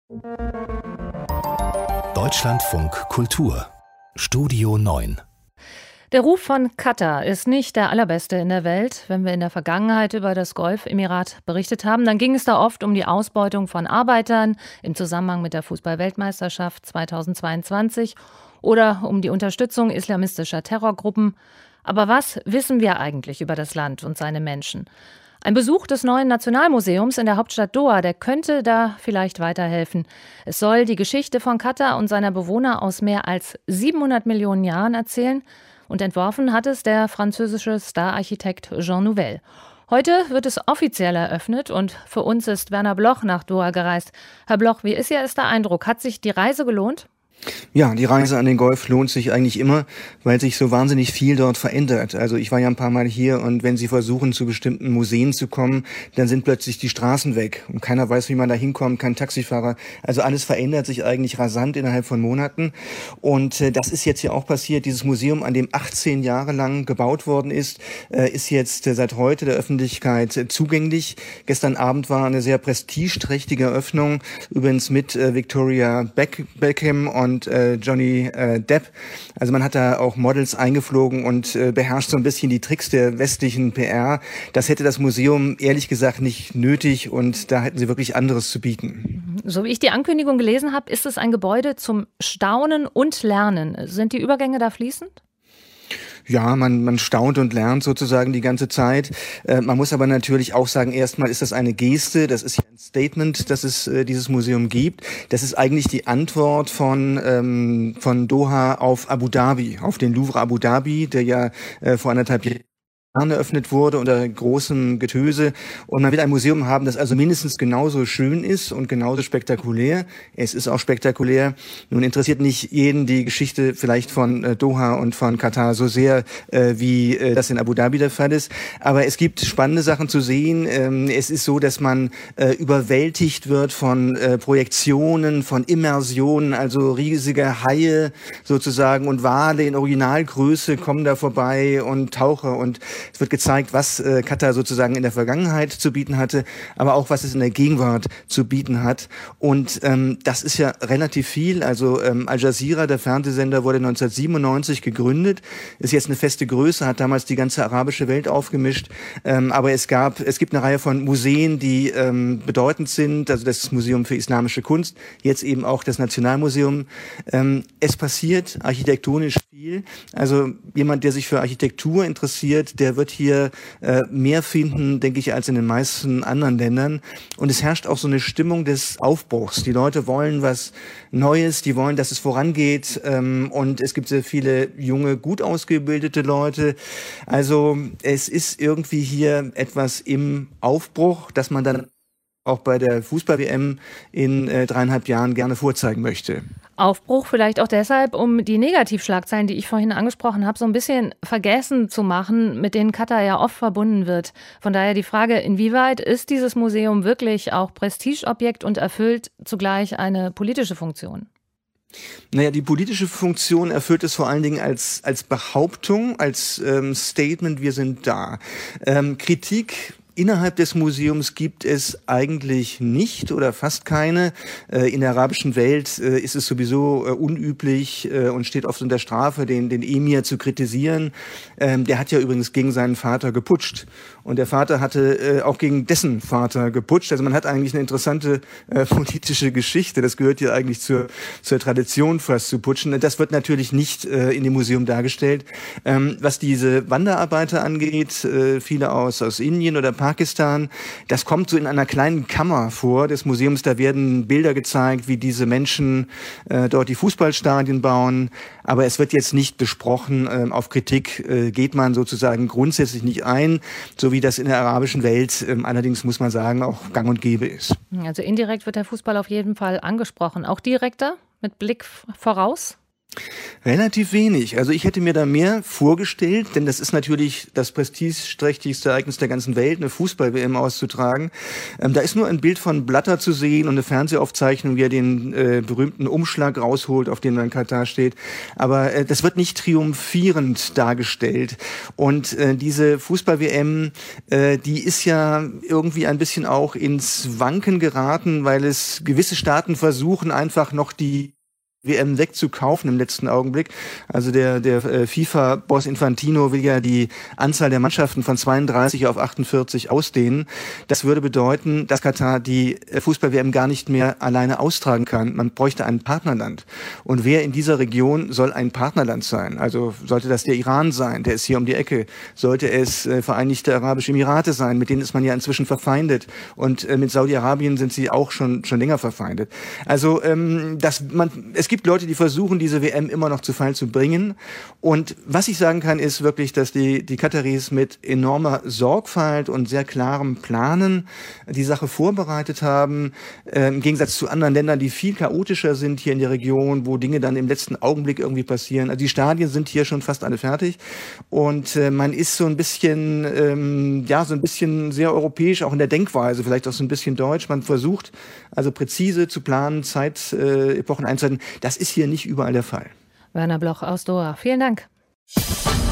Deutschlandfunk Kultur Studio 9. Der Ruf von Katar ist nicht der allerbeste in der Welt. Wenn wir in der Vergangenheit über das Golfemirat berichtet haben, dann ging es da oft um die Ausbeutung von Arbeitern im Zusammenhang mit der Fußball-Weltmeisterschaft 2022 oder um die Unterstützung islamistischer Terrorgruppen. Aber was wissen wir eigentlich über das Land und seine Menschen? Ein Besuch des neuen Nationalmuseums in der Hauptstadt Doha, der könnte da vielleicht weiterhelfen. Es soll die Geschichte von Katar und seiner Bewohner aus mehr als 700 Millionen Jahren erzählen. Und entworfen hat es der französische Star-Architekt Jean Nouvel. Heute wird es offiziell eröffnet und für uns ist Werner Bloch nach Doha gereist. Herr Bloch, wie ist Ihr erster Eindruck? Hat sich die Reise gelohnt? Ja, die Reise an den Golf lohnt sich eigentlich immer, weil sich so wahnsinnig viel dort verändert. Also ich war ja ein paar Mal hier und wenn Sie versuchen, zu bestimmten Museen zu kommen, dann sind plötzlich die Straßen weg und keiner weiß, wie man da hinkommt, kein Taxifahrer. Also alles verändert sich eigentlich rasant innerhalb von Monaten und das ist jetzt ja auch passiert. Dieses Museum, an dem 18 Jahre lang gebaut worden ist jetzt seit heute der Öffentlichkeit zugänglich. Gestern Abend war eine sehr prestigeträchtige Eröffnung, übrigens mit Victoria Beckham und Johnny Depp. Also man hat da auch Models eingeflogen und beherrscht so ein bisschen die Tricks der westlichen PR. Das hätte das Museum ehrlich gesagt nicht nötig und da hätten sie wirklich anderes zu bieten. So wie ich die Ankündigung gelesen habe, ist es ein Gebäude zum Staunen und Lernen. Sind die Übergänge da fließend? Ja, man staunt und lernt sozusagen die ganze Zeit. Man muss aber natürlich auch sagen, erstmal ist das eine Geste, das ist ja ein Statement, dass es dieses Museum gibt. Das ist eigentlich die Antwort von Doha auf Abu Dhabi, auf den Louvre Abu Dhabi, der ja vor 1,5 Jahren eröffnet wurde unter großem Getöse. Und man will ein Museum haben, das also mindestens genauso schön ist und genauso spektakulär. Es ist auch spektakulär. Nun interessiert nicht jeden die Geschichte vielleicht von Doha und von Katar so sehr, wie das in Abu Dhabi der Fall ist. Aber es gibt spannende Sachen zu sehen. Es ist so, dass man überwältigt wird von Projektionen, von Immersionen, also riesige Haie sozusagen und Wale in Originalgröße kommen da vorbei und Taucher und es wird gezeigt, was Katar sozusagen in der Vergangenheit zu bieten hatte, aber auch, was es in der Gegenwart zu bieten hat. Und das ist ja relativ viel. Also Al Jazeera, der Fernsehsender, wurde 1997 gegründet, ist jetzt eine feste Größe, hat damals die ganze arabische Welt aufgemischt. Aber es gibt eine Reihe von Museen, die bedeutend sind. Also das Museum für Islamische Kunst, jetzt eben auch das Nationalmuseum. Es passiert architektonisch viel. Also jemand, der sich für Architektur interessiert, der wird hier mehr finden, denke ich, als in den meisten anderen Ländern. Und es herrscht auch so eine Stimmung des Aufbruchs. Die Leute wollen was Neues, die wollen, dass es vorangeht. Und es gibt sehr viele junge, gut ausgebildete Leute. Also es ist irgendwie hier etwas im Aufbruch, das man dann auch bei der Fußball-WM in 3,5 Jahren gerne vorzeigen möchte. Aufbruch vielleicht auch deshalb, um die Negativschlagzeilen, die ich vorhin angesprochen habe, so ein bisschen vergessen zu machen, mit denen Katar ja oft verbunden wird. Von daher die Frage, inwieweit ist dieses Museum wirklich auch Prestigeobjekt und erfüllt zugleich eine politische Funktion? Naja, die politische Funktion erfüllt es vor allen Dingen als Behauptung, als Statement, wir sind da. Kritik innerhalb des Museums gibt es eigentlich nicht oder fast keine. In der arabischen Welt ist es sowieso unüblich und steht oft unter Strafe, den Emir zu kritisieren. Der hat ja übrigens gegen seinen Vater geputscht. Und der Vater hatte auch gegen dessen Vater geputscht. Also man hat eigentlich eine interessante politische Geschichte. Das gehört ja eigentlich zur Tradition, fast zu putschen. Das wird natürlich nicht in dem Museum dargestellt. Was diese Wanderarbeiter angeht, viele aus Indien oder Pakistan, das kommt so in einer kleinen Kammer vor des Museums. Da werden Bilder gezeigt, wie diese Menschen dort die Fußballstadien bauen. Aber es wird jetzt nicht besprochen. Auf Kritik geht man sozusagen grundsätzlich nicht ein, so wie das in der arabischen Welt allerdings, muss man sagen, auch gang und gäbe ist. Also indirekt wird der Fußball auf jeden Fall angesprochen. Auch direkter, mit Blick voraus? Relativ wenig. Also ich hätte mir da mehr vorgestellt, denn das ist natürlich das prestigeträchtigste Ereignis der ganzen Welt, eine Fußball-WM auszutragen. Da ist nur ein Bild von Blatter zu sehen und eine Fernsehaufzeichnung, wie er den berühmten Umschlag rausholt, auf dem dann Katar steht. Aber das wird nicht triumphierend dargestellt. Und diese Fußball-WM, die ist ja irgendwie ein bisschen auch ins Wanken geraten, weil es gewisse Staaten versuchen, einfach noch die WM wegzukaufen im letzten Augenblick. Also der FIFA-Boss Infantino will ja die Anzahl der Mannschaften von 32 auf 48 ausdehnen. Das würde bedeuten, dass Katar die Fußball-WM gar nicht mehr alleine austragen kann. Man bräuchte ein Partnerland. Und wer in dieser Region soll ein Partnerland sein? Also sollte das der Iran sein, der ist hier um die Ecke. Sollte es Vereinigte Arabische Emirate sein, mit denen ist man ja inzwischen verfeindet. Und mit Saudi-Arabien sind sie auch schon länger verfeindet. Also es gibt Leute, die versuchen, diese WM immer noch zu Fall zu bringen. Und was ich sagen kann, ist wirklich, dass die Kataris mit enormer Sorgfalt und sehr klarem Planen die Sache vorbereitet haben. Im Gegensatz zu anderen Ländern, die viel chaotischer sind hier in der Region, wo Dinge dann im letzten Augenblick irgendwie passieren. Also die Stadien sind hier schon fast alle fertig. Und man ist so ein bisschen, so ein bisschen sehr europäisch, auch in der Denkweise, vielleicht auch so ein bisschen deutsch. Man versucht also präzise zu planen, Epochen einzuhalten. Das ist hier nicht überall der Fall. Werner Bloch aus Doha. Vielen Dank.